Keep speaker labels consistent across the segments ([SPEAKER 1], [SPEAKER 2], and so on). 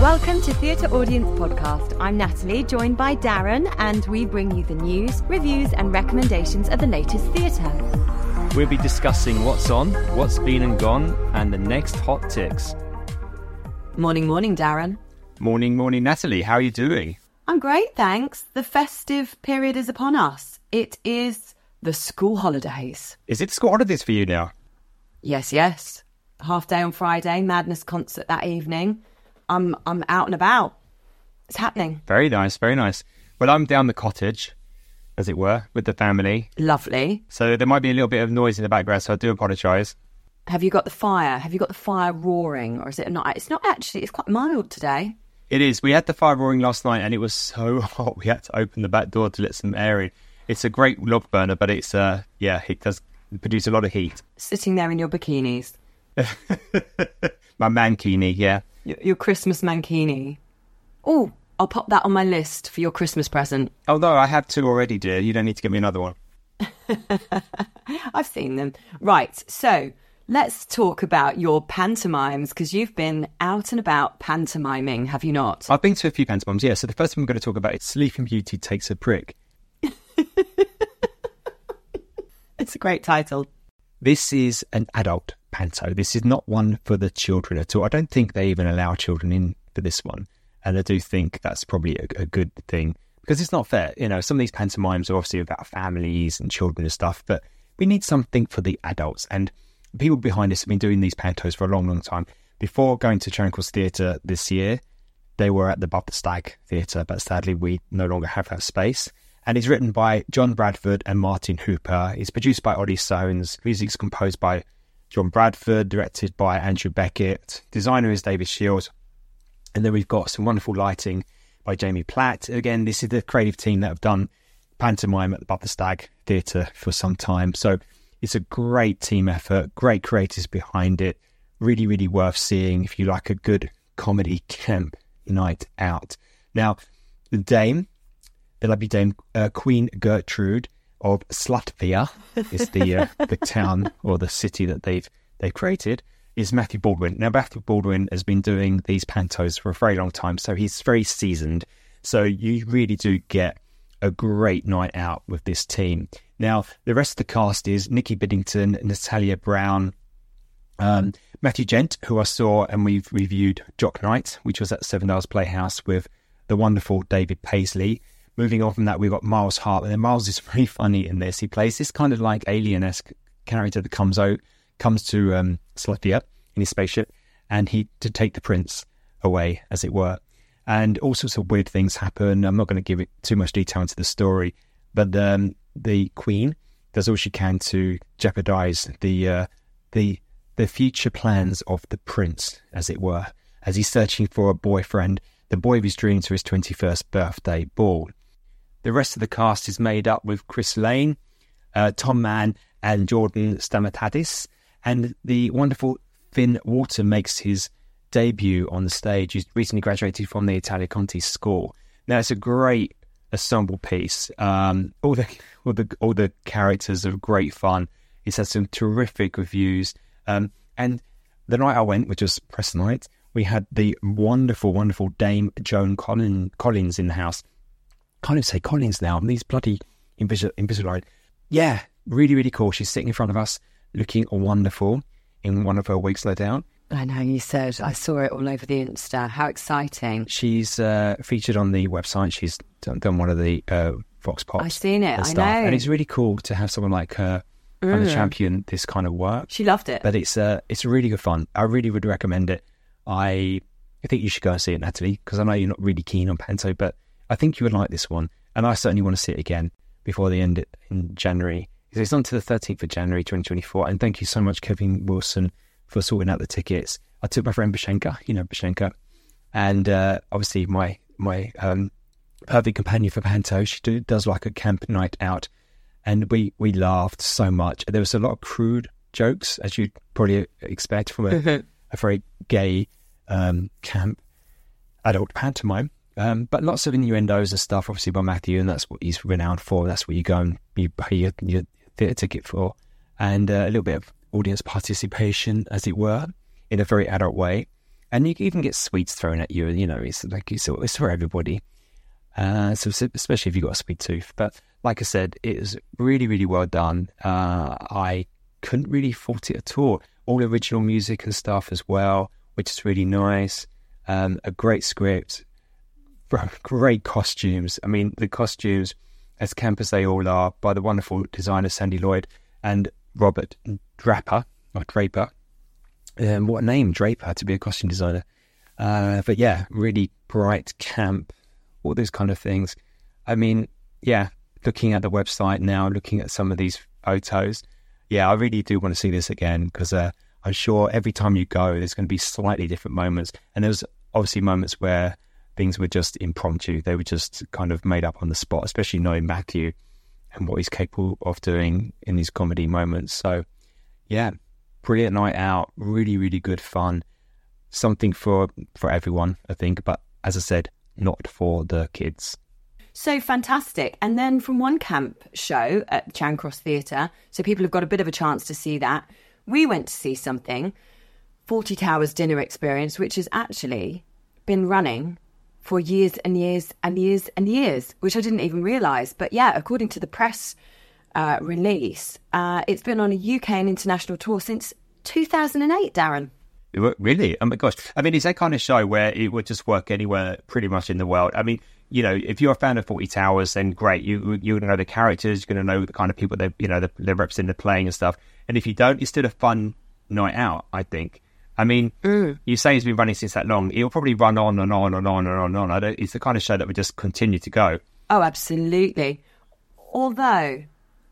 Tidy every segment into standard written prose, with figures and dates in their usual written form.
[SPEAKER 1] Welcome to Theatre Audience Podcast. I'm Natalie, joined by Darren, and we bring you the news, reviews and recommendations of the latest theatre.
[SPEAKER 2] We'll be discussing what's on, what's been and gone, and the next hot ticks.
[SPEAKER 1] Morning, Darren.
[SPEAKER 2] Morning, Natalie. How are you doing?
[SPEAKER 1] I'm great, thanks. The festive period is upon us. It is the school holidays.
[SPEAKER 2] Is it school holidays for you now?
[SPEAKER 1] Yes. Half day on Friday, Madness concert that evening. I'm out and about. It's happening.
[SPEAKER 2] Very nice. Well, I'm down the cottage, as it were, with the family.
[SPEAKER 1] Lovely.
[SPEAKER 2] So there might be a little bit of noise in the background, so I do apologise.
[SPEAKER 1] Have you got the fire? Have you got the fire roaring? Or is it not? It's not actually. It's quite mild today.
[SPEAKER 2] It is. We had the fire roaring last night and it was so hot we had to open the back door to let some air in. It's a great log burner, but it's, it does produce a lot of heat.
[SPEAKER 1] Sitting there in your bikinis.
[SPEAKER 2] My mankini, yeah.
[SPEAKER 1] Your Christmas mankini. Oh, I'll pop that on my list for your Christmas present.
[SPEAKER 2] Oh, no, I have two already, dear. You don't need to get me another one.
[SPEAKER 1] I've seen them. Right, so let's talk about your pantomimes, because you've been out and about pantomiming, have you not?
[SPEAKER 2] I've been to a few pantomimes, yeah. So the first one we're going to talk about is Sleeping Beauty Takes a Prick.
[SPEAKER 1] It's a great title.
[SPEAKER 2] This is an adult panto. This is not one for the children at all. I don't think they even allow children in for this one. And I do think that's probably a good thing, because it's not fair. You know, some of these pantomimes are obviously about families and children and stuff, but we need something for the adults. And people behind us have been doing these pantos for a long time. Before going to Charing Cross Theatre this year, they were at the Above the Stag Theatre, but sadly we no longer have that space. And it's written by John Bradford and Martin Hooper. It's produced by Ollie Soanes. Music's composed by John Bradford, directed by Andrew Beckett. Designer is David Shields. And then we've got some wonderful lighting by Jamie Platt. Again, this is the creative team that have done pantomime at the Above the Stag Theatre for some time. So it's a great team effort, great creators behind it. Really, really worth seeing if you like a good comedy camp night out. Now, the lovely Dame Queen Gertrude of Slutvia is the town or the city that they've created, is Matthew Baldwin. Now, Matthew Baldwin has been doing these pantos for a very long time, so he's very seasoned. So you really do get a great night out with this team. Now, the rest of the cast is Nikki Biddington, Natalia Brown, Matthew Gent, who I saw and we've reviewed Jock Night, which was at Seven Dials Playhouse with the wonderful David Paisley. Moving on from that, we've got Miles Hart, and then Miles is very funny in this. He plays this kind of like alien-esque character that comes to Slutvia in his spaceship, and to take the prince away, as it were. And all sorts of weird things happen. I'm not going to give it too much detail into the story, but the Queen does all she can to jeopardise the future plans of the prince, as it were, as he's searching for a boyfriend, the boy of his dreams, for his 21st birthday ball. The rest of the cast is made up with Chris Lane, Tom Mann and Jordan Stamatadis, and the wonderful Finn Walter makes his debut on the stage. He's recently graduated from the Italia Conti School. Now, it's a great ensemble piece. All the characters are great fun. It's had some terrific reviews. And the night I went, which was press night, we had the wonderful Dame Joan Collins in the house. Can't even say Collins now. These bloody Invisalign. Yeah, really, really cool. She's sitting in front of us, looking wonderful in one of her wigs, no doubt.
[SPEAKER 1] I know, you said. I saw it all over the Insta. How exciting.
[SPEAKER 2] She's featured on the website. She's done one of the Vox Pops.
[SPEAKER 1] I've seen it, I know.
[SPEAKER 2] And it's really cool to have someone like her kind of champion this kind of work.
[SPEAKER 1] She loved it.
[SPEAKER 2] But it's really good fun. I really would recommend it. I think you should go and see it, Natalie, because I know you're not really keen on panto, but I think you would like this one. And I certainly want to see it again before the end in January. So it's on to the 13th of January 2024. And thank you so much, Kevin Wilson, for sorting out the tickets. I took my friend Bashenka, and obviously my perfect companion for panto. She does like a camp night out, and we laughed so much. There was a lot of crude jokes, as you'd probably expect from a very gay camp adult pantomime, but lots of innuendos and stuff, obviously, by Matthew, and that's what he's renowned for. That's what you go and you pay your theatre ticket for, and a little bit of audience participation, as it were, in a very adult way. And you can even get sweets thrown at you. You know, it's for everybody. So especially if you've got a sweet tooth. But like I said, it was really, really well done. I couldn't really fault it at all. All original music and stuff as well, which is really nice. A great script, great costumes. I mean, the costumes, as camp as they all are, by the wonderful designer Sandy Lloyd and Robert Draper. What a name, Draper, to be a costume designer. But yeah, really bright, camp, all those kind of things. I mean, yeah, looking at the website now, looking at some of these photos, yeah, I really do want to see this again, because I'm sure every time you go, there's going to be slightly different moments. And there's obviously moments where things were just impromptu. They were just kind of made up on the spot, especially knowing Matthew and what he's capable of doing in these comedy moments. So, yeah, brilliant night out, really, really good fun. Something for everyone, I think. But as I said, not for the kids.
[SPEAKER 1] So fantastic. And then from one camp show at Charing Cross Theatre, so people have got a bit of a chance to see that, we went to see something, Fawlty Towers Dinner Experience, which has actually been running for years and years and years and years, which I didn't even realise. But yeah, according to the press release, it's been on a UK and international tour since 2008, Darren.
[SPEAKER 2] Really? Oh my gosh. I mean, it's that kind of show where it would just work anywhere pretty much in the world. I mean, you know, if you're a fan of Fawlty Towers, then great. You're going to know the characters, you're going to know the kind of people they're representing, playing and stuff. And if you don't, it's still a fun night out, I think. I mean, you say it's been running since that long. It'll probably run on and on and on and on and on. It's the kind of show that would just continue to go.
[SPEAKER 1] Oh, absolutely. Although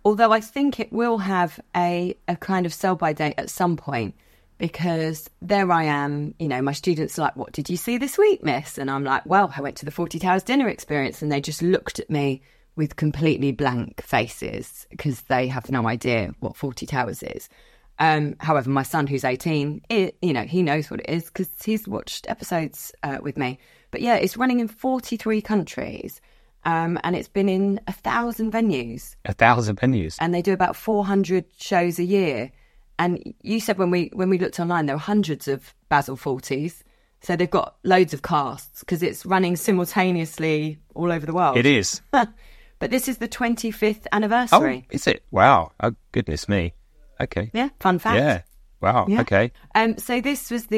[SPEAKER 1] I think it will have a kind of sell-by date at some point, because there I am, you know, my students are like, what did you see this week, miss? And I'm like, well, I went to the Fawlty Towers Dinner Experience. And they just looked at me with completely blank faces because they have no idea what Fawlty Towers is. However, my son, who's 18, he knows what it is because he's watched episodes with me. But yeah, it's running in 43 countries. And it's been in 1,000 venues.
[SPEAKER 2] 1,000 venues?
[SPEAKER 1] And they do about 400 shows a year. And you said when we looked online, there were hundreds of Basil Fawltys. So they've got loads of casts because it's running simultaneously all over the world.
[SPEAKER 2] It is.
[SPEAKER 1] But this is the 25th anniversary.
[SPEAKER 2] Oh, is it? Wow. Oh, goodness me. Okay.
[SPEAKER 1] Yeah, fun fact.
[SPEAKER 2] Yeah. Wow. Yeah. Okay.
[SPEAKER 1] So this was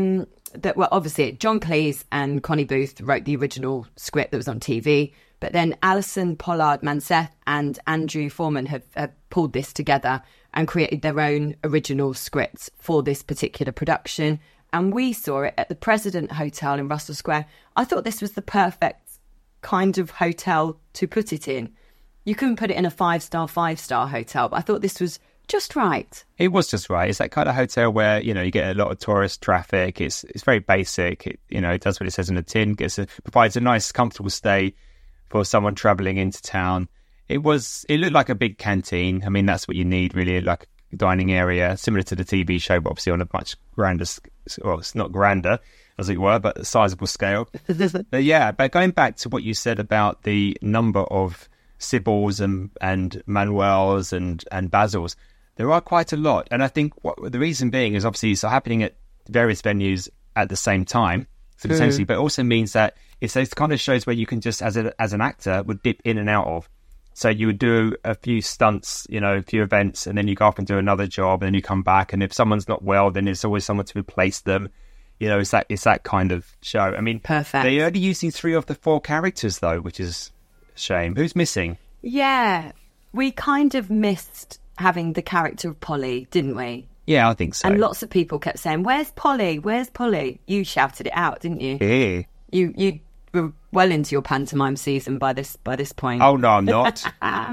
[SPEAKER 1] obviously John Cleese and Connie Booth wrote the original script that was on TV. But then Alison Pollard Manseth and Andrew Foreman have pulled this together and created their own original scripts for this particular production. And we saw it at the President Hotel in Russell Square. I thought this was the perfect kind of hotel to put it in. You couldn't put it in a five-star hotel, but I thought this was just right.
[SPEAKER 2] It was just right. It's that kind of hotel where, you know, you get a lot of tourist traffic. It's very basic. It does what it says in the tin. Provides a nice, comfortable stay for someone travelling into town. It looked like a big canteen. I mean, that's what you need, really, like a dining area, similar to the TV show, but obviously on a much grander, well, it's not grander, as it were, but a sizable scale. But going back to what you said about the number of Sybils and Manuels and Basils, there are quite a lot. And I think the reason being is obviously it's happening at various venues at the same time, potentially, but it also means that it's those kind of shows where you can just, as an actor, would dip in and out of. So you would do a few stunts, a few events, and then you go off and do another job, and then you come back. And if someone's not well, then there's always someone to replace them. It's that kind of show. I mean,
[SPEAKER 1] perfect.
[SPEAKER 2] They're only using 3 of the 4 characters, though, which is a shame. Who's missing?
[SPEAKER 1] Yeah, we kind of missed having the character of Polly, didn't we?
[SPEAKER 2] Yeah, I think so.
[SPEAKER 1] And lots of people kept saying, "Where's Polly? Where's Polly?" You shouted it out, didn't you?
[SPEAKER 2] Yeah.
[SPEAKER 1] You were well into your pantomime season by this point.
[SPEAKER 2] Oh no, I'm not.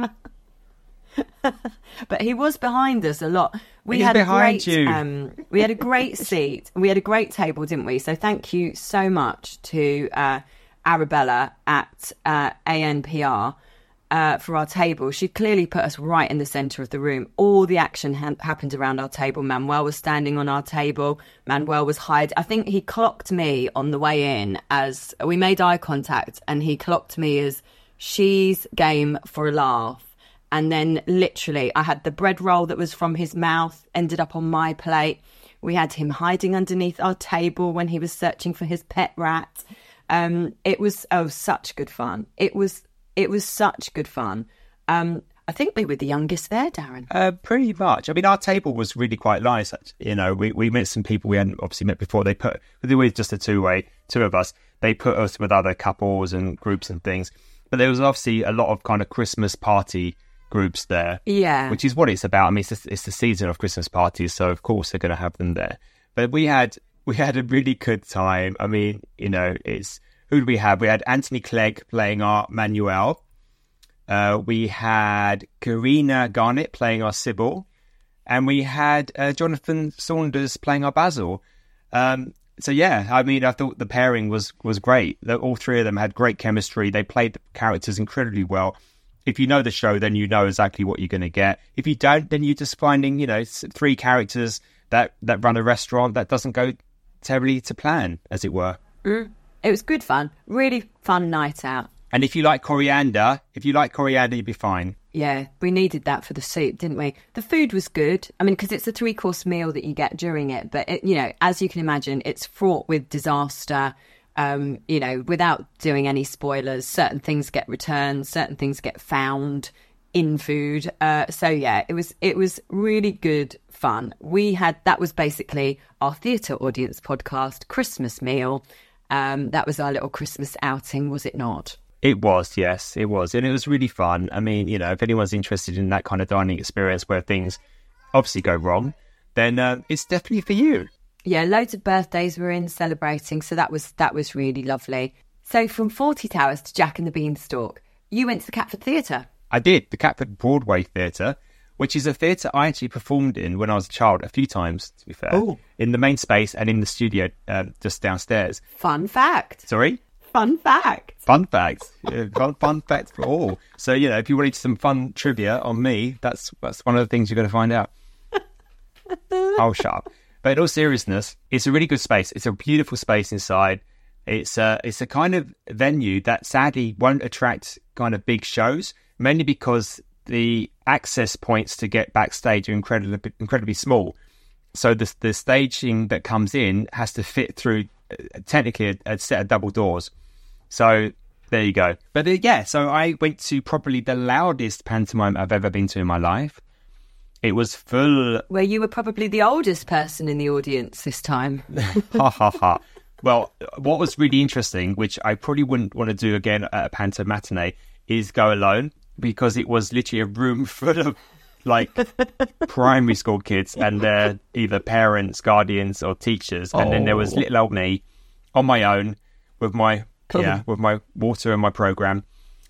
[SPEAKER 1] But he was behind us a lot.
[SPEAKER 2] We had a great
[SPEAKER 1] seat. We had a great table, didn't we? So thank you so much to Arabella at ANPR for our table. She clearly put us right in the centre of the room. All the action happened around our table. Manuel was standing on our table. Manuel was hiding. I think he clocked me on the way in as we made eye contact, and he clocked me as she's game for a laugh. And then literally I had the bread roll that was from his mouth, ended up on my plate. We had him hiding underneath our table when he was searching for his pet rat. It was such good fun. It was such good fun. I think we were the youngest there, Darren.
[SPEAKER 2] Pretty much. I mean, our table was really quite nice. You know, we met some people we hadn't obviously met before. They were just a two of us. They put us with other couples and groups and things. But there was obviously a lot of kind of Christmas party groups there.
[SPEAKER 1] Yeah.
[SPEAKER 2] Which is what it's about. I mean, it's the season of Christmas parties, so of course they're going to have them there. But we had a really good time. I mean, you know, who did we have? We had Anthony Clegg playing our Manuel. We had Karina Garnett playing our Sybil, and we had Jonathan Saunders playing our Basil. So yeah, I mean, I thought the pairing was great. All three of them had great chemistry. They played the characters incredibly well. If you know the show, then you know exactly what you're going to get. If you don't, then you're just finding, you know, three characters that run a restaurant that doesn't go terribly to plan, as it were.
[SPEAKER 1] It was good fun. Really fun night out.
[SPEAKER 2] And if you like coriander, you'd be fine.
[SPEAKER 1] Yeah, we needed that for the soup, didn't we? The food was good. I mean, because it's a 3-course meal that you get during it. But, you know, as you can imagine, it's fraught with disaster. You know, without doing any spoilers, certain things get returned, certain things get found in food. So, yeah, it was really good fun. That was basically our theatre audience podcast Christmas meal. That was our little Christmas outing, was it not?
[SPEAKER 2] It was, yes, it was. And it was really fun. I mean, you know, if anyone's interested in that kind of dining experience where things obviously go wrong, then it's definitely for you.
[SPEAKER 1] Yeah, loads of birthdays were in celebrating, so that was really lovely. So from Fawlty Towers to Jack and the Beanstalk, you went to the Catford Theatre.
[SPEAKER 2] I did, the Catford Broadway Theatre, which is a theatre I actually performed in when I was a child a few times, to be fair.
[SPEAKER 1] Oh.
[SPEAKER 2] In the main space and in the studio just downstairs.
[SPEAKER 1] Fun fact.
[SPEAKER 2] Sorry?
[SPEAKER 1] Fun fact.
[SPEAKER 2] Fun facts. Yeah, fun facts for all. So, you know, if you wanted some fun trivia on me, that's one of the things you're going to find out. Oh, shut up. But in all seriousness, it's a really good space. It's a beautiful space inside. It's a kind of venue that sadly won't attract kind of big shows, mainly because the access points to get backstage are incredibly small. So the staging that comes in has to fit through technically a set of double doors. So there you go. But so I went to probably the loudest pantomime I've ever been to in my life. It was full.
[SPEAKER 1] Where you were probably the oldest person in the audience this time.
[SPEAKER 2] Ha ha ha. Well, what was really interesting, which I probably wouldn't want to do again at a panto matinee, is go alone, because it was literally a room full of like primary school kids and their either parents, guardians or teachers. And then there was little old me on my own with my water and my program.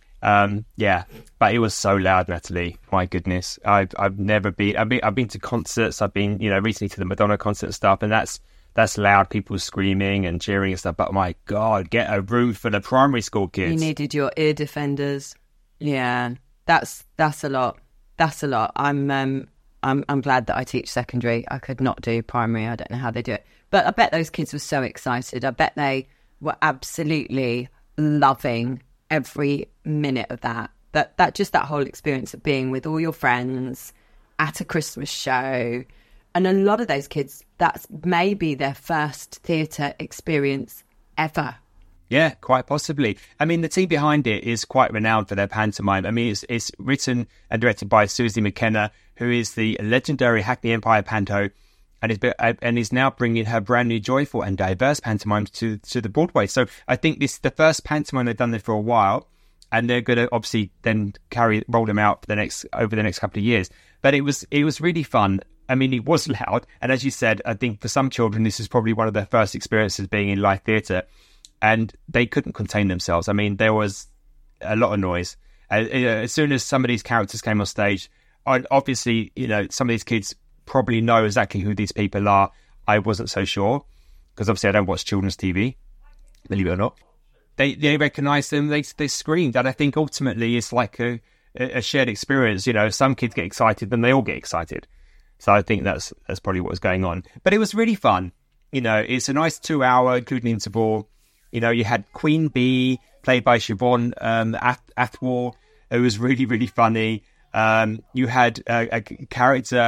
[SPEAKER 2] But it was so loud, Natalie. My goodness. I've never been. I've been to concerts. I've been, you know, recently to the Madonna concert and stuff, and that's loud. People screaming and cheering and stuff. But my God, get a room for the primary school kids.
[SPEAKER 1] You needed your ear defenders. Yeah, that's a lot. That's a lot. I'm glad that I teach secondary. I could not do primary. I don't know how they do it, but I bet those kids were so excited. I bet they were absolutely loving every minute of that whole experience of being with all your friends at a Christmas show. And a lot of those kids, that's maybe their first theatre experience ever.
[SPEAKER 2] Yeah, quite possibly. I mean, the team behind it is quite renowned for their pantomime. I mean, it's written and directed by Susie McKenna, who is the legendary Hackney Empire panto, and is now bringing her brand new joyful and diverse pantomimes to the Broadway. So I think this is the first pantomime they've done there for a while, and they're going to obviously then roll them out over the next couple of years. But it was really fun. I mean, it was loud, and as you said, I think for some children this is probably one of their first experiences being in live theatre, and they couldn't contain themselves. I mean, there was a lot of noise. As soon as some of these characters came on stage, obviously, you know, some of these kids probably know exactly who these people are. I wasn't so sure, because obviously I don't watch children's TV, believe it or not. They recognise them, they screamed, and I think ultimately it's like a shared experience. You know, some kids get excited, then they all get excited. So I think that's probably what was going on. But it was really fun. You know, it's a nice 2-hour, including interval. You know, you had Queen Bee, played by Siobhan Athwal. It was really, really funny. You had a character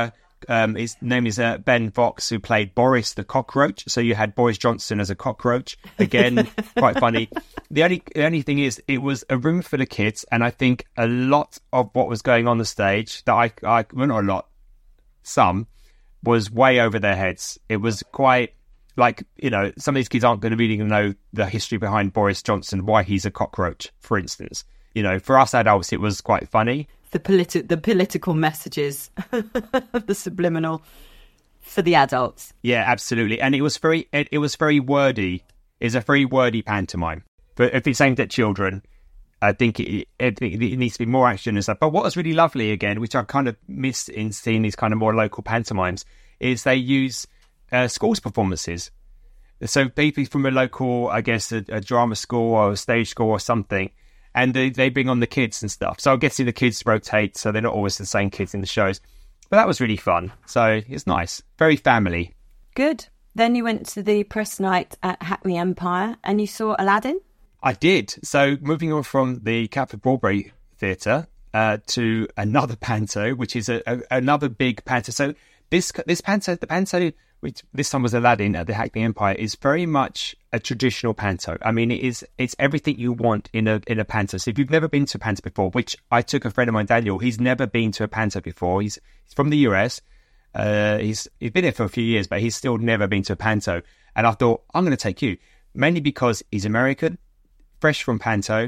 [SPEAKER 2] his name is Ben Vox, who played Boris the cockroach. So you had Boris Johnson as a cockroach. Again, quite funny. The only thing is, it was a room full of kids, and I think a lot of what was going on the stage, that well, not a lot, some, was way over their heads. It was quite like, some of these kids aren't going to really know the history behind Boris Johnson, why he's a cockroach, for instance. For us adults, it was quite funny.
[SPEAKER 1] The political messages, the subliminal for the adults.
[SPEAKER 2] Yeah, absolutely. And it was very wordy. It's a very wordy pantomime. But if it's aimed at children, I think it needs to be more action and stuff. But what was really lovely, again, which I kind of missed in seeing these kind of more local pantomimes, is they use schools performances. So people from a local, I guess, a drama school or a stage school or something, and they bring on the kids and stuff. So I'm guessing the kids rotate, so they're not always the same kids in the shows. But that was really fun. So it's nice. Very family.
[SPEAKER 1] Good. Then you went to the press night at Hackney Empire and you saw Aladdin?
[SPEAKER 2] I did. So moving on from the Catford Broadbury Theatre to another panto, which is another big panto. So this panto, the panto, which this time was Aladdin at the Hackney Empire, is very much a traditional panto. I mean, it's everything you want in a panto. So if you've never been to a panto before, which I took a friend of mine, Daniel, he's never been to a panto before. He's from the US. He's been here for a few years, but he's still never been to a panto. And I thought, I'm going to take you, mainly because he's American, fresh into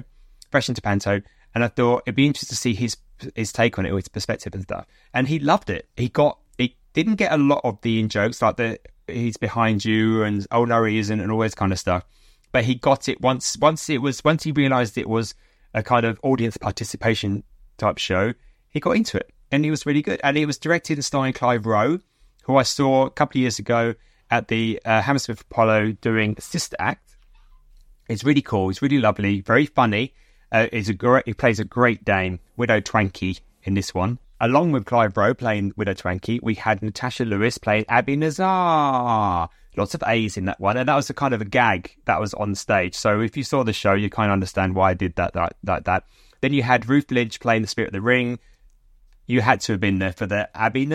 [SPEAKER 2] panto, and I thought it'd be interesting to see his take on it, or his perspective and stuff. And he loved it. He didn't get a lot of the in-jokes, like he's behind you and oh no he isn't and all this kind of stuff, but he got it once he realised it was a kind of audience participation type show. He got into it, and he was really good. And it was directed and starring Clive Rowe, who I saw a couple of years ago at the Hammersmith Apollo doing Sister Act. It's really cool. It's really lovely, very funny. He plays a great dame, Widow Twankey, in this one. Along with Clive Rowe playing Widow Twankey, we had Natasha Lewis playing Abby Nazar. Lots of A's in that one, and that was a kind of a gag that was on stage. So if you saw the show, you kind of understand why I did that. Then you had Ruth Lynch playing the Spirit of the Ring. You had to have been there for the Abby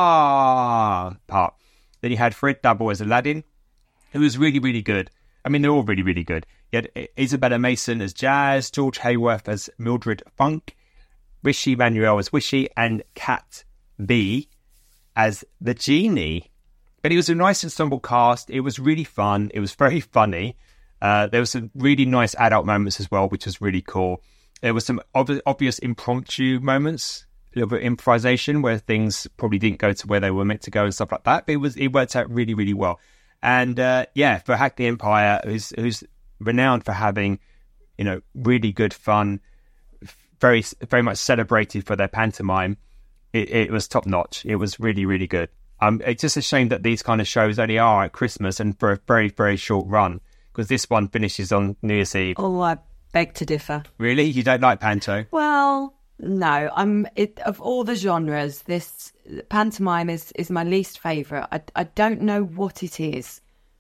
[SPEAKER 2] Nazar part. Then you had Fred Double as Aladdin, who was really, really good. I mean, they're all really, really good. You had Isabella Mason as Jazz, George Hayworth as Mildred Funk, Rishi Manuel as Wishy, and Kat B as the Genie. But it was a nice ensemble cast. It was really fun. It was very funny. There were some really nice adult moments as well, which was really cool. There were some obvious impromptu moments, a little bit of improvisation where things probably didn't go to where they were meant to go and stuff like that. But it worked out really, really well. And for Hackney Empire, who's renowned for having, really good fun, very, very much celebrated for their pantomime, it was top notch. It was really, really good. It's just a shame that these kind of shows only are at Christmas and for a very, very short run, because this one finishes on New Year's Eve.
[SPEAKER 1] Oh, I beg to differ.
[SPEAKER 2] Really? You don't like panto?
[SPEAKER 1] Well, no. Of all the genres, this pantomime is my least favourite. I don't know what it is.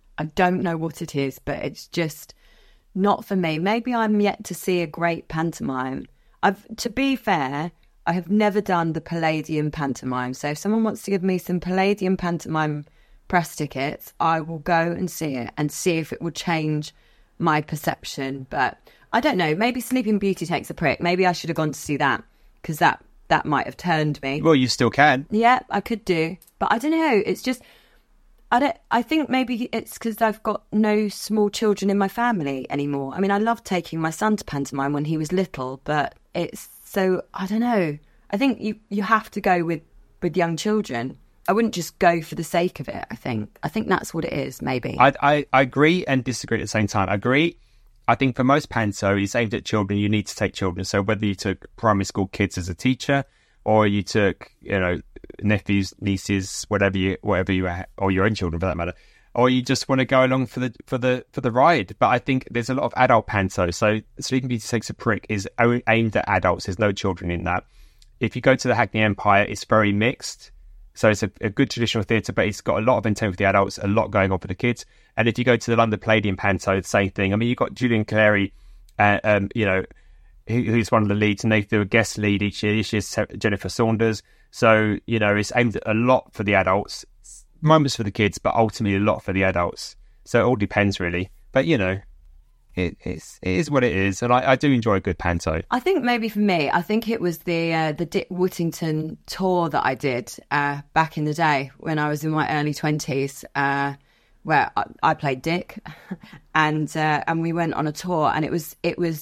[SPEAKER 1] But it's just not for me. Maybe I'm yet to see a great pantomime. To be fair, I have never done the Palladium pantomime. So if someone wants to give me some Palladium pantomime press tickets, I will go and see it and see if it will change my perception. But I don't know. Maybe Sleeping Beauty takes a prick. Maybe I should have gone to see that, because that might have turned me.
[SPEAKER 2] Well, you still can.
[SPEAKER 1] Yeah, I could do. But I don't know. It's just, I think maybe it's because I've got no small children in my family anymore. I mean, I loved taking my son to pantomime when he was little, but it's so, I don't know. I think you have to go with young children. I wouldn't just go for the sake of it, I think. I think that's what it is, maybe.
[SPEAKER 2] I agree and disagree at the same time. I agree. I think for most panto, it's aimed at children. You need to take children. So whether you took primary school kids as a teacher, or you took, nephews, nieces, whatever you are, or your own children for that matter, or you just want to go along for the ride. But I think there's a lot of adult panto. So Sleeping Beauty Takes a Prick is aimed at adults. There's no children in that. If you go to the Hackney Empire, it's very mixed. So it's a good traditional theatre, but it's got a lot of intent for the adults, a lot going on for the kids. And if you go to the London Palladium panto, the same thing. I mean, you've got Julian Clary, who's one of the leads, and they do a guest lead each year. This year's Jennifer Saunders. So, you know, it's aimed at a lot for the adults, moments for the kids, but ultimately a lot for the adults. So it all depends, really. But, you know, it is what it is. And I do enjoy a good panto.
[SPEAKER 1] I think maybe for me, I think it was the Dick Whittington tour that I did back in the day when I was in my early 20s, where I played Dick, and we went on a tour, and it was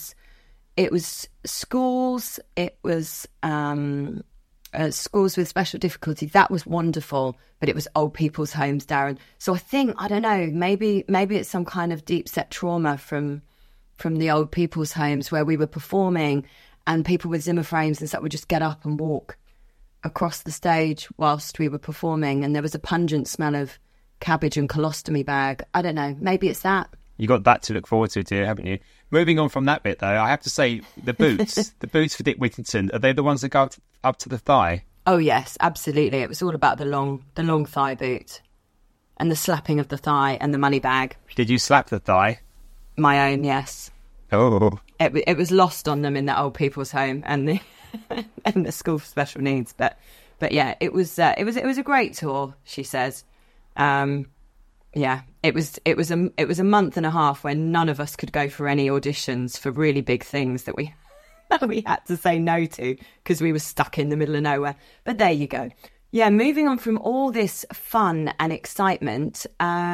[SPEAKER 1] schools, it was schools with special difficulties. That was wonderful, but it was old people's homes, Darren. So I think, I don't know, maybe it's some kind of deep set trauma from the old people's homes where we were performing, and people with Zimmer frames and stuff would just get up and walk across the stage whilst we were performing, and there was a pungent smell of cabbage and colostomy bag. I don't know, maybe it's that.
[SPEAKER 2] You got that to look forward to, dear, haven't you? Moving on from that bit, though, I have to say the boots, the boots for Dick Whittington, are they the ones that go up to the thigh?
[SPEAKER 1] Oh yes, absolutely. It was all about the long thigh boot, and the slapping of the thigh, and the money bag.
[SPEAKER 2] Did you slap the thigh?
[SPEAKER 1] My own, yes.
[SPEAKER 2] Oh,
[SPEAKER 1] it was lost on them in the old people's home and the and the school for special needs. But yeah, it was a great tour. She says. Yeah, it was a month and a half when none of us could go for any auditions for really big things that we had to say no to because we were stuck in the middle of nowhere. But there you go. Yeah, moving on from all this fun and excitement,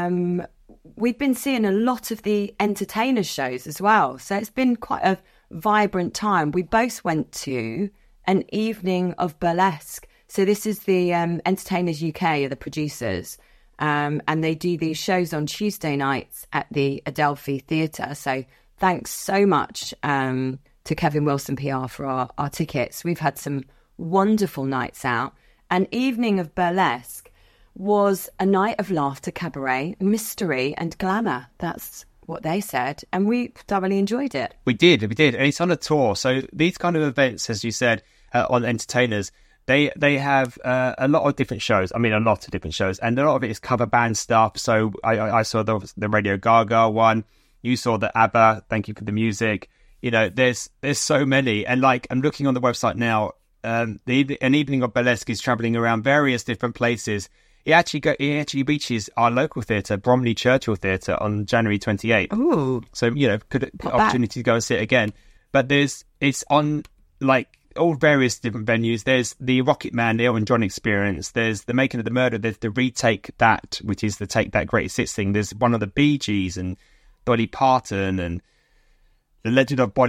[SPEAKER 1] we've been seeing a lot of the entertainers shows as well. So it's been quite a vibrant time. We both went to an evening of burlesque. So this is the Entertainers UK are the producers. And they do these shows on Tuesday nights at the Adelphi Theatre. So thanks so much to Kevin Wilson PR for our tickets. We've had some wonderful nights out. An evening of burlesque was a night of laughter, cabaret, mystery and glamour. That's what they said. And we thoroughly enjoyed it.
[SPEAKER 2] We did. And it's on a tour. So these kind of events, as you said, on Entertainers, They have a lot of different shows. I mean, a lot of different shows. And a lot of it is cover band stuff. So I saw the Radio Gaga one. You saw the ABBA, Thank You for the Music. You know, there's so many. And like, I'm looking on the website now. An evening of burlesque is travelling around various different places. It actually reaches our local theatre, Bromley Churchill Theatre, on January 28th.
[SPEAKER 1] Ooh.
[SPEAKER 2] So, you know, opportunity to go and see it again. But it's on, like, all various different venues. There's the Rocket Man, the Elton John Experience. There's the Making of the Murder. There's the Retake That, which is the Take That Greatest Hits thing. There's one of the Bee Gees and Dolly Parton and the Legend of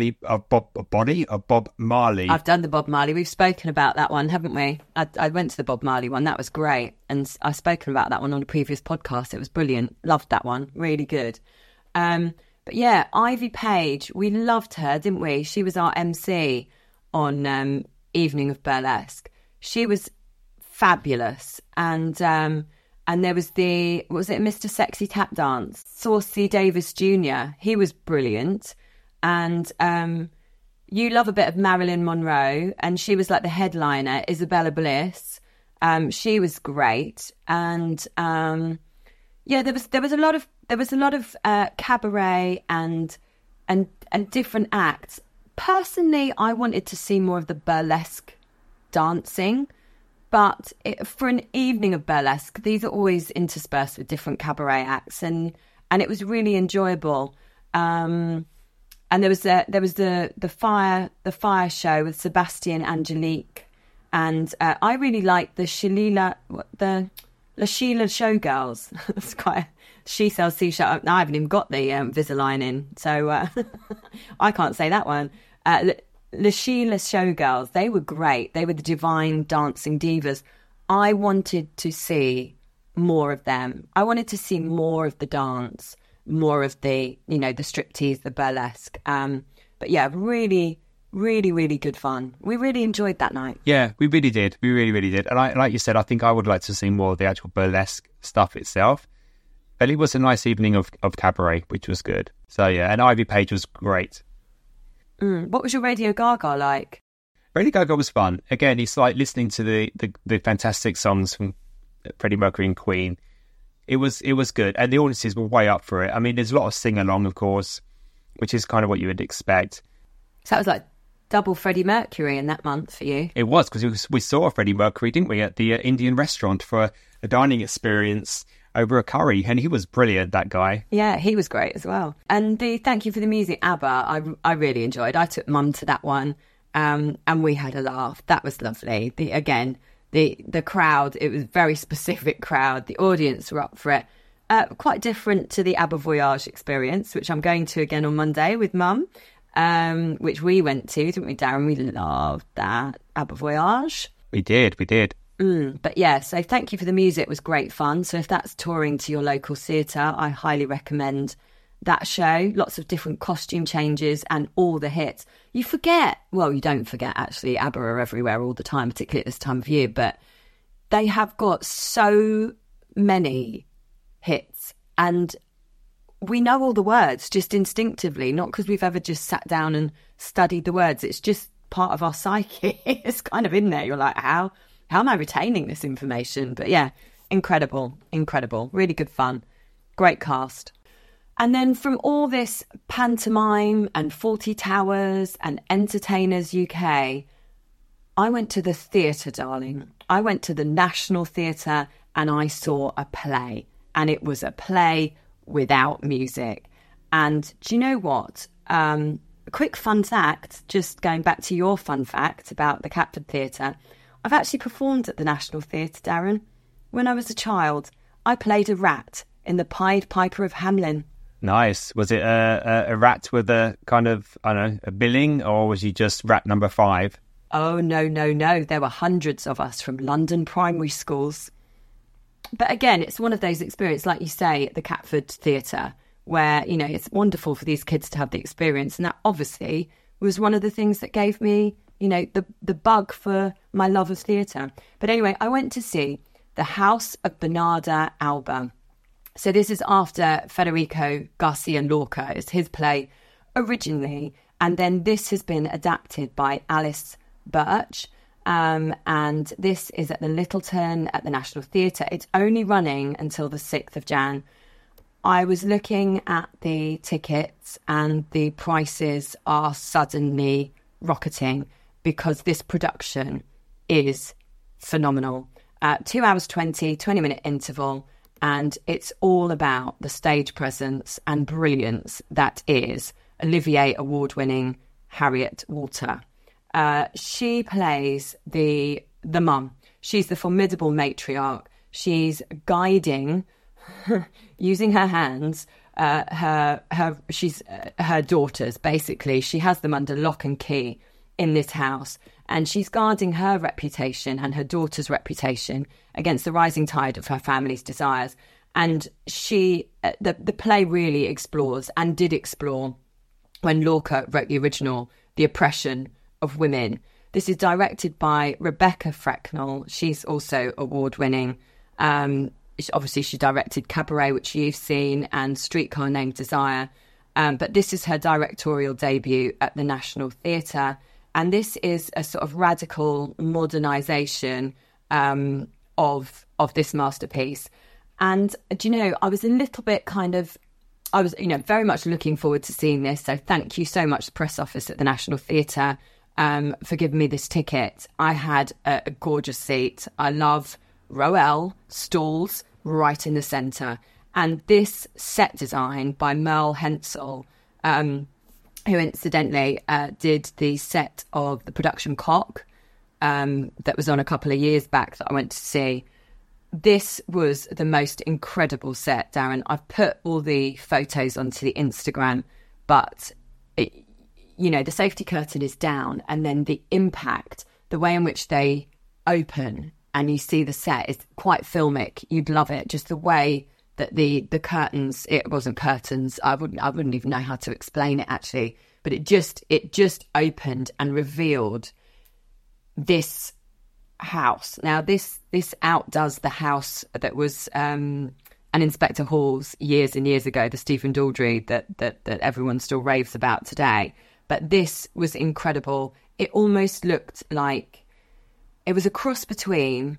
[SPEAKER 2] Bob Marley.
[SPEAKER 1] I've done the Bob Marley. We've spoken about that one, haven't we? I went to the Bob Marley one. That was great. And I've spoken about that one on a previous podcast. It was brilliant. Loved that one. Really good. But yeah, Ivy Page, we loved her, didn't we? She was our MC on Evening of Burlesque. She was fabulous. And there was Mr. Sexy Tap Dance? Saucy Davis Jr. He was brilliant. And you love a bit of Marilyn Monroe, and she was like the headliner, Isabella Bliss. She was great. And yeah, there was a lot of cabaret and different acts. Personally, I wanted to see more of the burlesque dancing, but for an evening of burlesque, these are always interspersed with different cabaret acts, and it was really enjoyable. And there was the fire show with Sebastian Angelique, and I really liked the Sheila Showgirls. It's quite. She sells seashell. I haven't even got the Invisalign in, so I can't say that one. The Sheila Showgirls, they were great. They were the divine dancing divas. I wanted to see more of them. I wanted to see more of the dance, more of the, the striptease, the burlesque. But yeah, really, really, really good fun. We really enjoyed that night.
[SPEAKER 2] Yeah, we really did. We really, really did. And like you said, I think I would like to see more of the actual burlesque stuff itself. But it was a nice evening of cabaret, which was good. So yeah, and Ivy Page was great.
[SPEAKER 1] What was your Radio Gaga like?
[SPEAKER 2] Radio Gaga was fun. Again, it's like listening to the fantastic songs from Freddie Mercury and Queen. It was good, and the audiences were way up for it. I mean, there's a lot of sing along, of course, which is kind of what you would expect.
[SPEAKER 1] So that was like double Freddie Mercury in that month for you.
[SPEAKER 2] It was, because we saw Freddie Mercury, didn't we, at the Indian restaurant for a dining experience over a curry, and he was brilliant, that guy.
[SPEAKER 1] Yeah, he was great as well. And the Thank You for the Music, ABBA, I really enjoyed. I took Mum to that one, and we had a laugh. That was lovely. The crowd, it was a very specific crowd. The audience were up for it. Quite different to the ABBA Voyage experience, which I'm going to again on Monday with Mum, which we went to, didn't we, Darren? We loved that, ABBA Voyage.
[SPEAKER 2] We did.
[SPEAKER 1] But yeah, so Thank You for the Music was great fun. So if that's touring to your local theatre, I highly recommend that show. Lots of different costume changes and all the hits. You don't forget, actually. ABBA are everywhere all the time, particularly at this time of year. But they have got so many hits. And we know all the words just instinctively, not because we've ever just sat down and studied the words. It's just part of our psyche. It's kind of in there. You're like, how am I retaining this information? But yeah, incredible. Really good fun. Great cast. And then from all this pantomime and Fawlty Towers and Entertainers UK, I went to the theatre, darling. I went to the National Theatre and I saw a play. And it was a play without music. And do you know what? A quick fun fact, just going back to your fun fact about the Catford Theatre. I've actually performed at the National Theatre, Darren. When I was a child, I played a rat in the Pied Piper of Hamelin.
[SPEAKER 2] Nice. Was it a rat with a kind of, I don't know, a billing, or was he just rat number 5?
[SPEAKER 1] Oh, no. There were hundreds of us from London primary schools. But again, it's one of those experiences, like you say, at the Catford Theatre, where, you know, it's wonderful for these kids to have the experience. And that obviously was one of the things that gave me, you know, the bug for my love of theatre. But anyway, I went to see The House of Bernarda Alba. So this is after Federico Garcia Lorca. It's his play originally. And then this has been adapted by Alice Birch. And this is at the Littleton at the National Theatre. It's only running until the 6th of Jan. I was looking at the tickets and the prices are suddenly rocketing because this production is phenomenal. 2 hours 20-minute interval, and it's all about the stage presence and brilliance that is Olivier Award-winning Harriet Walter. She plays the mum. She's the formidable matriarch. She's guiding, using her hands, her daughters, basically. She has them under lock and key in this house, and she's guarding her reputation and her daughter's reputation against the rising tide of her family's desires. And the play really explores, and did explore, when Lorca wrote the original, the oppression of women. This is directed by Rebecca Frecknell. She's also award-winning. Obviously, she directed Cabaret, which you've seen, and Streetcar Named Desire. But this is her directorial debut at the National Theatre. And this is a sort of radical modernisation of this masterpiece. And, do you know, I was a little bit very much looking forward to seeing this. So thank you so much, the press office at the National Theatre, for giving me this ticket. I had a gorgeous seat. I love Roel, stalls, right in the centre. And this set design by Merle Hensel, who incidentally did the set of the production Cock, that was on a couple of years back that I went to see. This was the most incredible set, Darren. I've put all the photos onto the Instagram, but the safety curtain is down, and then the impact, the way in which they open and you see the set is quite filmic. You'd love it. Just the way that the curtains, it wasn't curtains. I wouldn't even know how to explain it actually, but it just opened and revealed this house. Now this outdoes the house that was an Inspector Hall's years and years ago, the Stephen Daldry that everyone still raves about today. But this was incredible. It almost looked like it was a cross between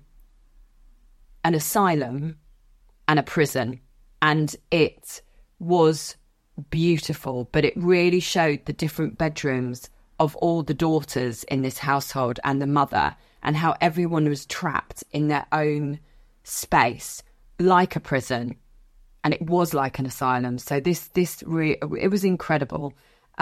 [SPEAKER 1] an asylum and a prison, and it was beautiful, but it really showed the different bedrooms of all the daughters in this household and the mother, and how everyone was trapped in their own space, like a prison, and it was like an asylum. So it was incredible.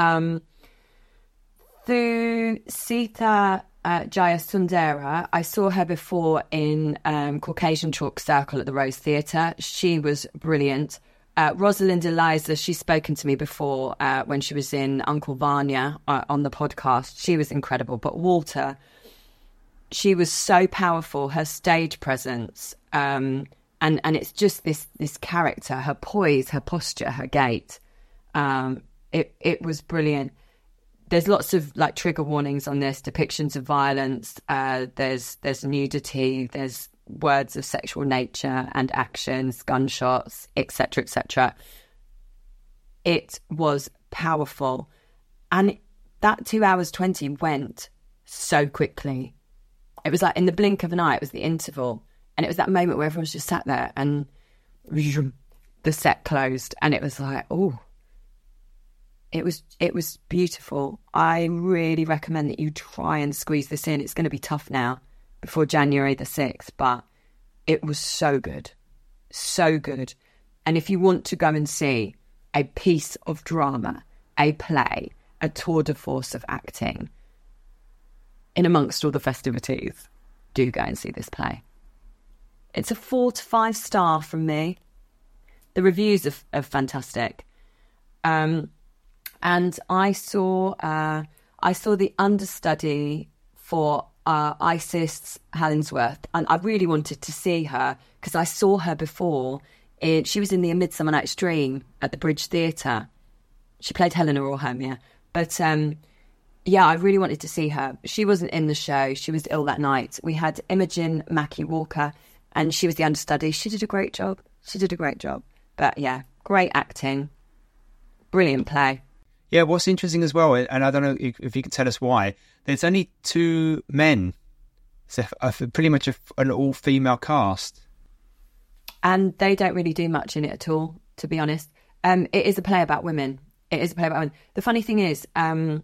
[SPEAKER 1] Through Sita Jayasundara, I saw her before in Caucasian Chalk Circle at the Rose Theatre. She was brilliant. Rosalind Eliza, she's spoken to me before when she was in Uncle Vanya on the podcast. She was incredible. But Walter, she was so powerful, her stage presence, and it's just this character, her poise, her posture, her gait. It was brilliant. There's lots of like trigger warnings on this, depictions of violence. There's nudity. There's words of sexual nature and actions, gunshots, etc., etc. It was powerful, and that 2 hours 20 went so quickly. It was like in the blink of an eye. It was the interval, and it was that moment where everyone's just sat there, and the set closed, and it was like, oh. It was beautiful. I really recommend that you try and squeeze this in. It's going to be tough now before January the 6th, but it was so good. So good. And if you want to go and see a piece of drama, a play, a tour de force of acting, in amongst all the festivities, do go and see this play. It's a 4 to 5 star from me. The reviews are fantastic. And I saw the understudy for Isis Helensworth, and I really wanted to see her because I saw her before. She was in the A Midsummer Night's Dream at the Bridge Theatre. She played Helena Orholm, yeah. But yeah, I really wanted to see her. She wasn't in the show. She was ill that night. We had Imogen Mackey-Walker, and she was the understudy. She did a great job. But yeah, great acting. Brilliant play.
[SPEAKER 2] Yeah, what's interesting as well, and I don't know if you can tell us why, there's only 2 men. So pretty much an all-female cast.
[SPEAKER 1] And they don't really do much in it at all, to be honest. It is a play about women. The funny thing is, I've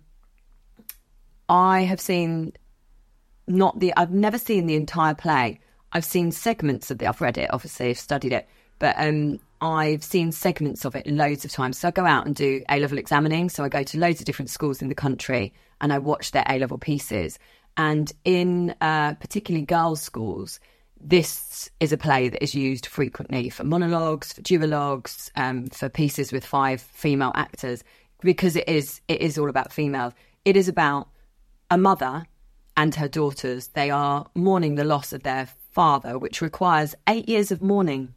[SPEAKER 1] never seen the entire play. I've seen segments of it. I've read it, obviously, I've studied it. But I've seen segments of it loads of times. So I go out and do A-level examining. So I go to loads of different schools in the country and I watch their A-level pieces. And in particularly girls' schools, this is a play that is used frequently for monologues, for duologues, for pieces with 5 female actors, because it is all about females. It is about a mother and her daughters. They are mourning the loss of their father, which requires 8 years of mourning.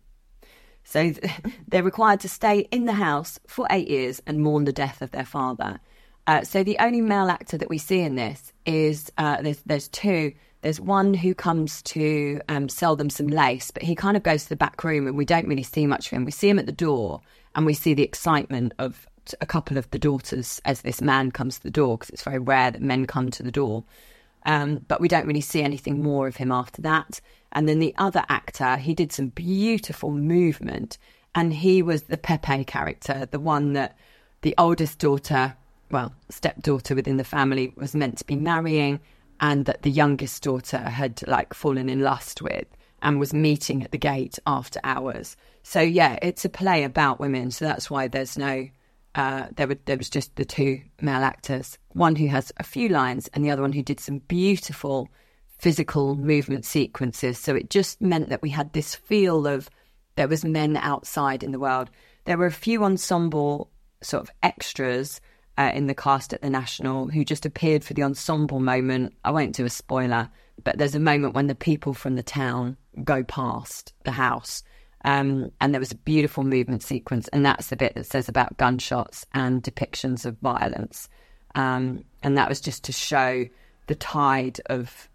[SPEAKER 1] So they're required to stay in the house for 8 years and mourn the death of their father. So the only male actor that we see in this is, there's 2. There's one who comes to sell them some lace, but he kind of goes to the back room and we don't really see much of him. We see him at the door and we see the excitement of a couple of the daughters as this man comes to the door, because it's very rare that men come to the door. But we don't really see anything more of him after that. And then the other actor, he did some beautiful movement, and he was the Pepe character, the one that the oldest daughter, well, stepdaughter within the family, was meant to be marrying, and that the youngest daughter had like fallen in lust with and was meeting at the gate after hours. So yeah, it's a play about women. So that's why there's no, there was just the 2 male actors, one who has a few lines and the other one who did some beautiful physical movement sequences. So it just meant that we had this feel of there was men outside in the world. There were a few ensemble sort of extras in the cast at the National who just appeared for the ensemble moment. I won't do a spoiler, but there's a moment when the people from the town go past the house, and there was a beautiful movement sequence, and that's the bit that says about gunshots and depictions of violence, and that was just to show the tide of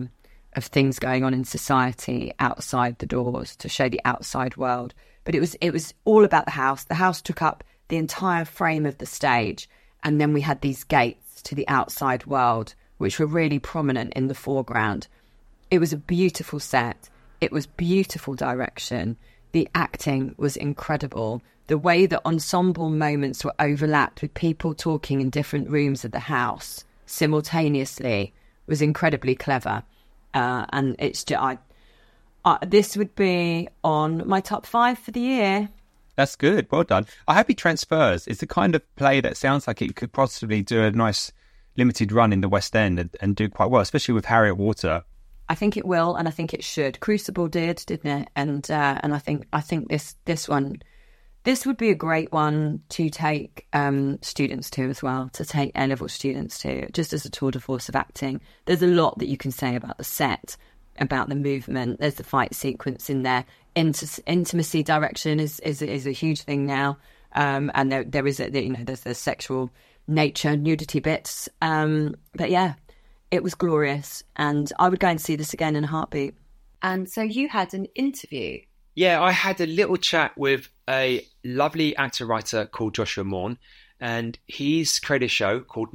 [SPEAKER 1] things going on in society outside the doors, to show the outside world. But it was all about the house. The house took up the entire frame of the stage, and then we had these gates to the outside world, which were really prominent in the foreground. It was a beautiful set. It was beautiful direction. The acting was incredible. The way that ensemble moments were overlapped with people talking in different rooms of the house simultaneously was incredibly clever. And it's just, this would be on my top 5 for the year.
[SPEAKER 2] That's good. Well done. I hope it transfers. It's the kind of play that sounds like it could possibly do a nice limited run in the West End and do quite well, especially with Harriet Water.
[SPEAKER 1] I think it will, and I think it should. Crucible didn't it? And I think this one, this would be a great one to take students to as well, to take A-level students to, just as a tour de force of acting. There's a lot that you can say about the set, about the movement. There's the fight sequence in there. Intimacy direction is a huge thing now, and there is there's the sexual nature, nudity bits. But yeah, it was glorious, and I would go and see this again in a heartbeat. And so you had an interview.
[SPEAKER 3] Yeah, I had a little chat with a lovely actor-writer called Joshua Morn, and he's created a show called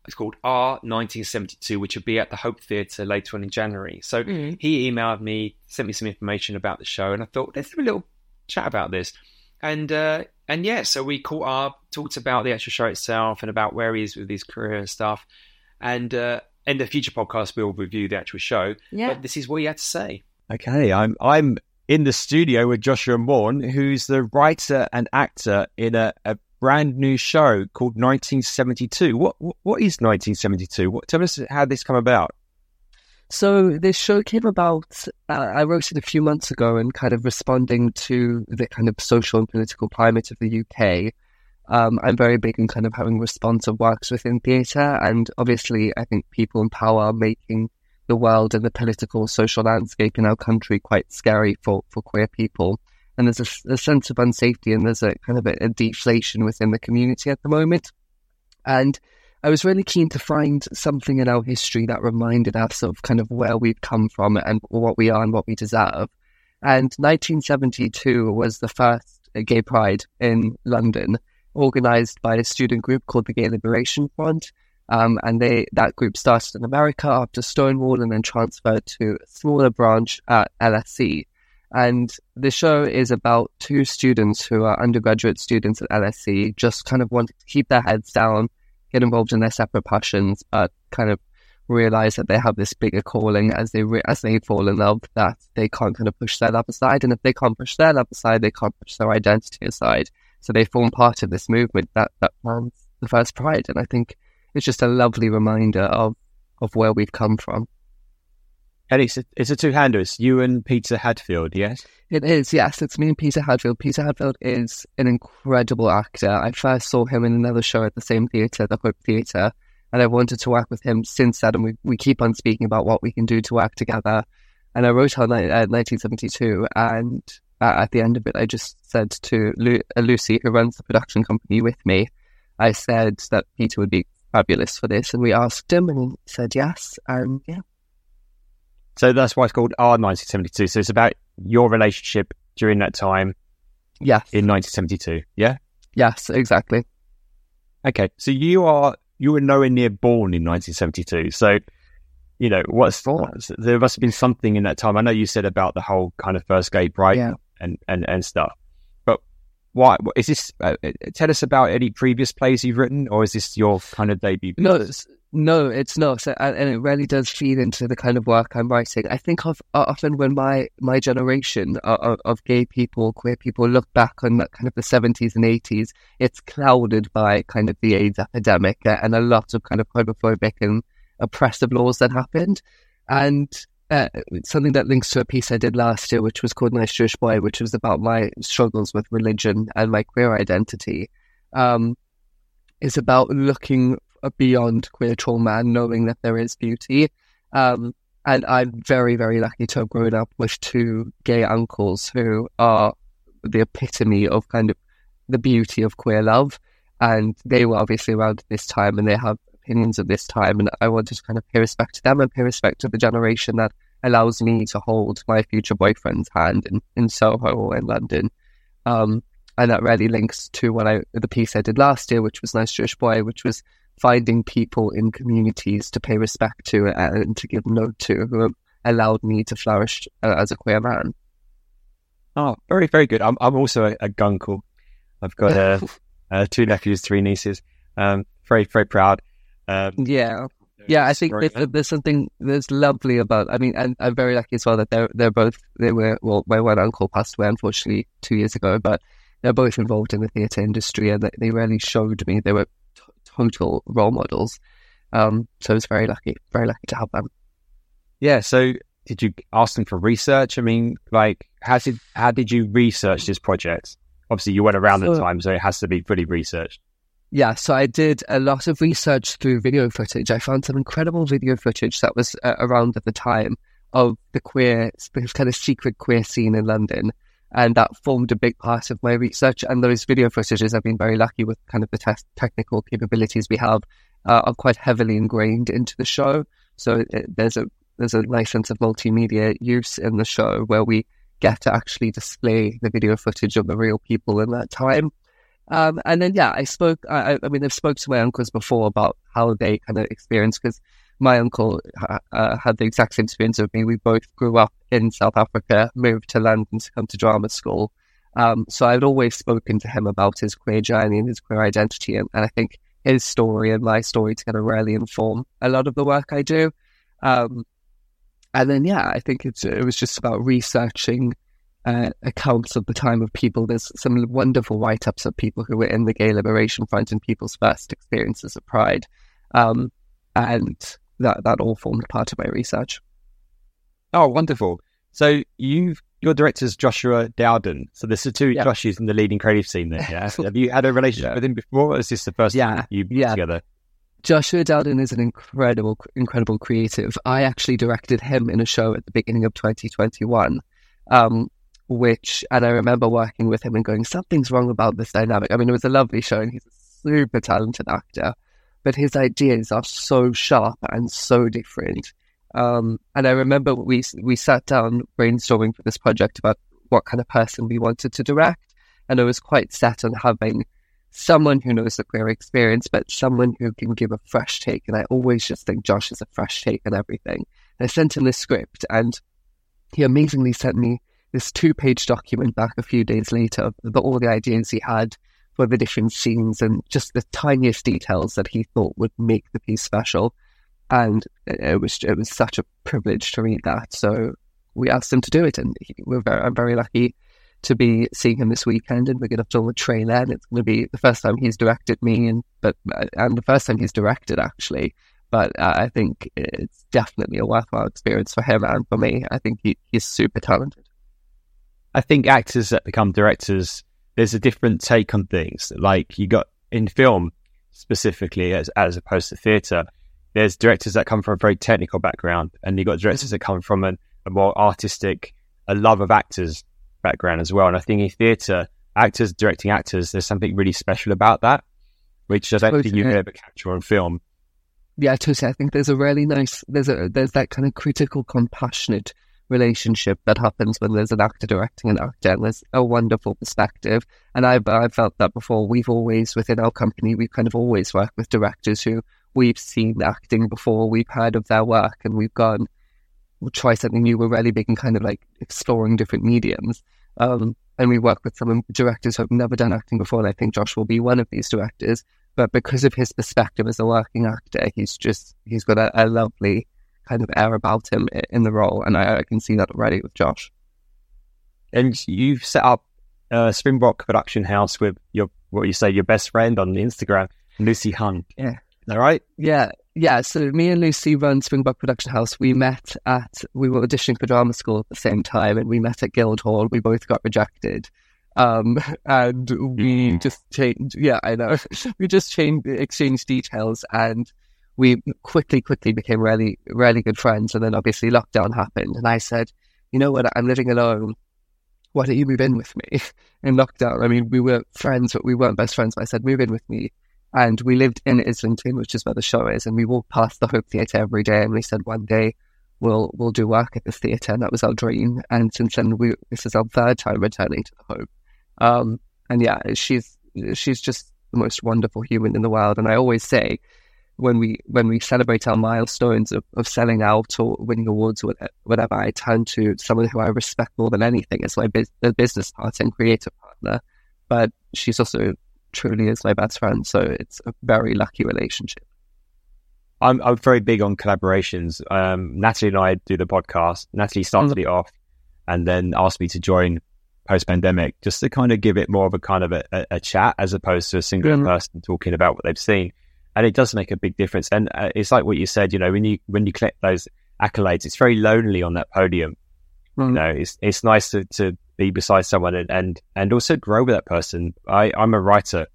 [SPEAKER 3] R1972, which will be at the Hope Theatre later on in January. So he emailed me, sent me some information about the show, and I thought, let's have a little chat about this. And yeah, so we caught up, talked about the actual show itself and about where he is with his career and stuff. And in the future podcast, we'll review the actual show. Yeah. But this is what he had to say.
[SPEAKER 2] Okay, I'm in the studio with Joshua Morn, who's the writer and actor in a brand new show called 1972. What is 1972? Tell us how this come about.
[SPEAKER 4] So this show came about, I wrote it a few months ago and kind of responding to the kind of social and political climate of the UK. I'm very big in kind of having responsive works within theatre, and obviously I think people in power are making the world and the political social landscape in our country quite scary for queer people. And there's a sense of unsafety, and there's a kind of a deflation within the community at the moment. And I was really keen to find something in our history that reminded us of kind of where we've come from and what we are and what we deserve. And 1972 was the first gay pride in London, organised by a student group called the Gay Liberation Front. And that group started in America after Stonewall and then transferred to a smaller branch at LSE. And the show is about 2 students who are undergraduate students at LSE, just kind of wanting to keep their heads down, get involved in their separate passions, but kind of realize that they have this bigger calling as they fall in love, that they can't kind of push their love aside. And if they can't push their love aside, they can't push their identity aside. So they form part of this movement that plans the first Pride. And I think it's just a lovely reminder of where we've come from.
[SPEAKER 2] And it's a two-hander. It's you and Peter Hadfield, yes?
[SPEAKER 4] It is, yes. It's me and Peter Hadfield. Peter Hadfield is an incredible actor. I first saw him in another show at the same theatre, the Hope Theatre, and I wanted to work with him since then. And we keep on speaking about what we can do to work together. And I wrote on 1972, and at the end of it, I just said to Lucy, who runs the production company with me, I said that Peter would be fabulous for this. And we asked him, and he said yes. And yeah.
[SPEAKER 2] So that's why it's called R1972. So it's about your relationship during that time.
[SPEAKER 4] Yes.
[SPEAKER 2] In 1972. Yeah?
[SPEAKER 4] Yes, exactly.
[SPEAKER 2] Okay. So you were nowhere near born in 1972. So, you know, there must have been something in that time. I know you said about the whole kind of first gay pride and stuff. But why is this? Tell us about any previous plays you've written, or is this your kind of debut?
[SPEAKER 4] No, it's not. So, and it really does feed into the kind of work I'm writing. I think often when my generation of gay people, queer people, look back on that kind of the 70s and 80s, it's clouded by kind of the AIDS epidemic and a lot of kind of homophobic and oppressive laws that happened. And something that links to a piece I did last year, which was called Nice Jewish Boy, which was about my struggles with religion and my queer identity, is about looking beyond queer trauma and knowing that there is beauty. And I'm very, very lucky to have grown up with 2 gay uncles who are the epitome of kind of the beauty of queer love. And they were obviously around at this time, and they have opinions at this time. And I wanted to kind of pay respect to them and pay respect to the generation that allows me to hold my future boyfriend's hand in Soho or in London. And that really links to the piece I did last year, which was Nice Jewish Boy, which was finding people in communities to pay respect to and to give note to, who have allowed me to flourish as a queer man.
[SPEAKER 2] Oh, very, very good. I'm also a gunkle. I've got 2 nephews, 3 nieces. Very, very proud.
[SPEAKER 4] Yeah. Yeah, I think there's something there's lovely about. I mean, and I'm very lucky as well that my one uncle passed away unfortunately 2 years ago, but they're both involved in the theatre industry, and they really showed me they were total role models. So I was very lucky to have them.
[SPEAKER 2] Yeah. So did you ask them for research? I mean, like, how did you research this project? Obviously, you went around the time, so it has to be fully researched.
[SPEAKER 4] Yeah, so I did a lot of research through video footage. I found some incredible video footage that was around at the time of the kind of secret queer scene in London. And that formed a big part of my research. And those video footages, I've been very lucky with kind of the technical capabilities we have, are quite heavily ingrained into the show. So there's a nice sense of multimedia use in the show where we get to actually display the video footage of the real people in that time. And then, yeah, I've spoke to my uncles before about how they kind of experienced, because my uncle had the exact same experience of me. We both grew up in South Africa, moved to London to come to drama school. So I'd always spoken to him about his queer journey and his queer identity. And I think his story and my story together really inform a lot of the work I do. And then, yeah, I think it was just about researching accounts of the time of people. There's some wonderful write-ups of people who were in the Gay Liberation Front and people's first experiences of Pride. And that all formed part of my research.
[SPEAKER 2] Oh, wonderful. So your director's Joshua Dowden. So there's the two Joshies in the leading creative scene there, yeah? Have you had a relationship with him before, or is this the first time you put together?
[SPEAKER 4] Joshua Dowden is an incredible creative. I actually directed him in a show at the beginning of 2021, and I remember working with him and going, something's wrong about this dynamic. I mean, it was a lovely show and he's a super talented actor, but his ideas are so sharp and so different. And I remember we sat down brainstorming for this project about what kind of person we wanted to direct, and I was quite set on having someone who knows the queer experience, but someone who can give a fresh take. And I always just think Josh is a fresh take on everything. And I sent him the script, and he amazingly sent me this 2-page document back a few days later of all the ideas he had for the different scenes and just the tiniest details that he thought would make the piece special. And it was such a privilege to read that. So we asked him to do it, and I'm very lucky to be seeing him this weekend, and we're going to film a trailer, and it's going to be the first time he's directed me, and the first time he's directed actually. But I think it's definitely a worthwhile experience for him and for me. I think he's super talented.
[SPEAKER 2] I think actors that become directors, there's a different take on things. Like you got in film specifically, as opposed to theatre, there's directors that come from a very technical background, and you got directors that come from a more artistic, a love of actors background as well. And I think in theatre, actors directing actors, there's something really special about that, which I don't think you can ever capture on film.
[SPEAKER 4] Yeah, totally. I think there's a really nice, there's that kind of critical, compassionate relationship that happens when there's an actor directing an actor, and there's a wonderful perspective. And I've felt that before. We've always, within our company, we've kind of always worked with directors who we've seen acting before, we've heard of their work, and we've gone, we'll try something new. We're really big in kind of like exploring different mediums. And we work with some directors who have never done acting before, and I think Josh will be one of these directors. But because of his perspective as a working actor, he's got a lovely kind of air about him in the role, and I can see that already with Josh.
[SPEAKER 2] And you've set up Springbok Production House with your best friend on Instagram, Lucy Hunt.
[SPEAKER 4] Yeah.
[SPEAKER 2] Is that right?
[SPEAKER 4] Yeah. So me and Lucy run Springbok Production House. We were auditioning for drama school at the same time, and we met at Guildhall. We both got rejected. And we just changed. Yeah, I know. We just exchanged details, and we quickly became really, really good friends. And then obviously lockdown happened, and I said, you know what, I'm living alone. Why don't you move in with me? In lockdown, I mean, we were friends, but we weren't best friends. But I said, move in with me. And we lived in Islington, which is where the show is, and we walked past the Hope Theatre every day. And we said, one day we'll do work at this theatre, and that was our dream. And since then, this is our third time returning to the Hope. And yeah, she's just the most wonderful human in the world. And I always say, when we celebrate our milestones of selling out or winning awards or whatever, I turn to someone who I respect more than anything as my business partner and creative partner. But she's also truly is my best friend, so it's a very lucky relationship.
[SPEAKER 2] I'm very big on collaborations. Natalie and I do the podcast. Natalie started it off and then asked me to join post-pandemic, just to kind of give it more of a kind of a chat as opposed to a single person talking about what they've seen. And it does make a big difference. And it's like what you said, you know, when you collect those accolades, it's very lonely on that podium. You know, it's nice to be beside someone and also grow with that person. I'm a writer,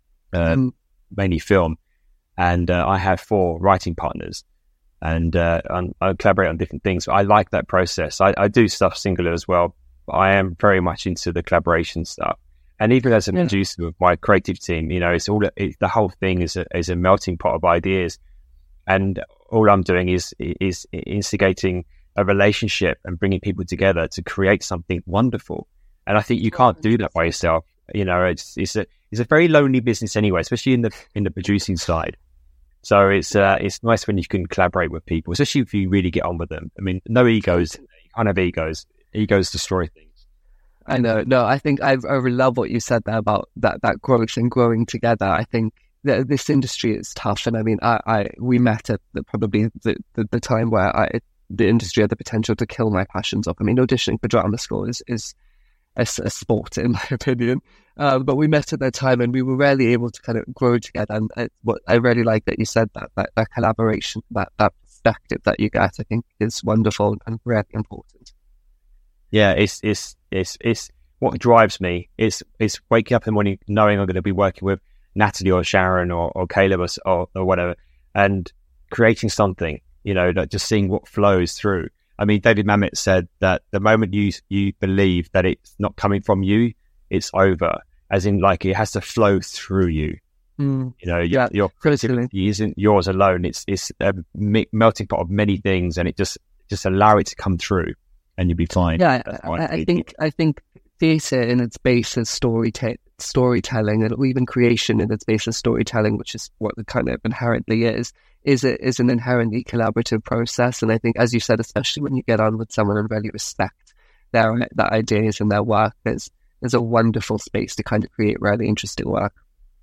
[SPEAKER 2] mainly film, and I have 4 writing partners, and I collaborate on different things. I like that process. I do stuff singular as well, but I am very much into the collaboration stuff. And even as a producer of my creative team, you know, the whole thing is a melting pot of ideas, and all I'm doing is instigating a relationship and bringing people together to create something wonderful. And I think you can't do that by yourself. You know, it's a very lonely business anyway, especially in the producing side. So it's nice when you can collaborate with people, especially if you really get on with them. I mean, no egos. You can't have egos. Egos destroy things.
[SPEAKER 4] I know. No, I think I really love what you said there about that growth and growing together. I think that this industry is tough, and I mean, we met at probably the time where the industry had the potential to kill my passions off. I mean, auditioning for drama school is a sport, in my opinion. But we met at that time, and we were rarely able to kind of grow together. And what I really like that you said that collaboration, that perspective that you get, I think is wonderful and really important.
[SPEAKER 2] Yeah, it's what drives me. It's waking up in the morning knowing I'm going to be working with Natalie or Sharon or Caleb or whatever, and creating something. You know, just seeing what flows through. I mean, David Mamet said that the moment you believe that it's not coming from you, it's over. As in, like, it has to flow through you. You know, your creativity isn't yours alone. It's a melting pot of many things, and it just allow it to come through, and you'll be fine.
[SPEAKER 4] Yeah, I think theatre in its base is storytelling, and even creation in its base is storytelling, which is what it kind of inherently is an inherently collaborative process. And I think, as you said, especially when you get on with someone and really respect their ideas and their work, there's a wonderful space to kind of create really interesting work.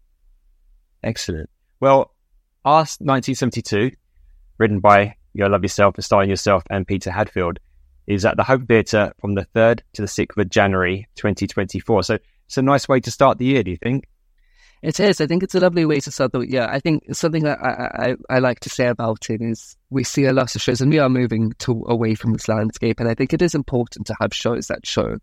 [SPEAKER 2] Excellent. Well, Ask 1972, written by Your Lovely Self and starring yourself and Peter Hadfield, is at the Home Theatre from the 3rd to the 6th of January 2024. So it's a nice way to start the year, do you think?
[SPEAKER 4] It is. I think it's a lovely way to start the year. I think something that I like to say about it is we see a lot of shows, and we are moving away from this landscape, and I think it is important to have shows that show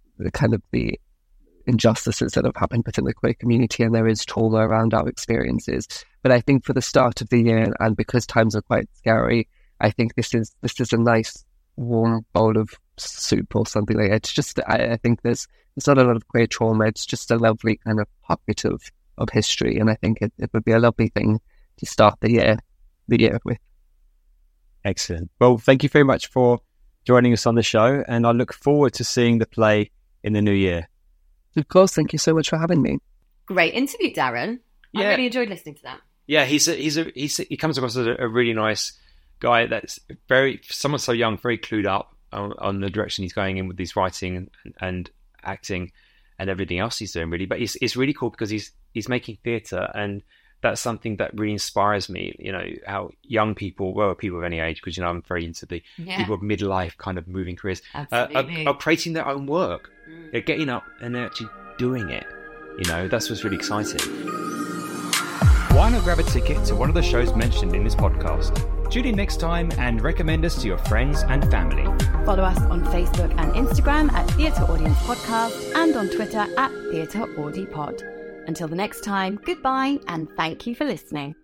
[SPEAKER 4] the injustices that have happened within the queer community, and there is trauma around our experiences. But I think for the start of the year, and because times are quite scary, I think this is a nice warm bowl of soup or something like that. It's just, I think there's not a lot of queer trauma. It's just a lovely kind of pocket of history, and I think it would be a lovely thing to start the year with.
[SPEAKER 2] Excellent. Well, thank you very much for joining us on the show, and I look forward to seeing the play in the new year.
[SPEAKER 4] Of course. Thank you so much for having me.
[SPEAKER 1] Great interview, Darren. Yeah. I really enjoyed listening to that.
[SPEAKER 3] Yeah, he comes across as a really nice guy. That's someone so young, very clued up on the direction he's going in with his writing and acting and everything else he's doing, really. But it's really cool because he's making theatre, and that's something that really inspires me. You know, how young people of any age, because, you know, I'm very into the people of midlife kind of moving careers, are creating their own work. They're getting up and they're actually doing it. You know, that's what's really exciting. Why not grab a ticket to one of the shows mentioned in this podcast? Tune in next time and recommend us to your friends and family.
[SPEAKER 5] Follow us on Facebook and Instagram at Theatre Audience Podcast, and on Twitter at Theatre Audi Pod. Until the next time, goodbye and thank you for listening.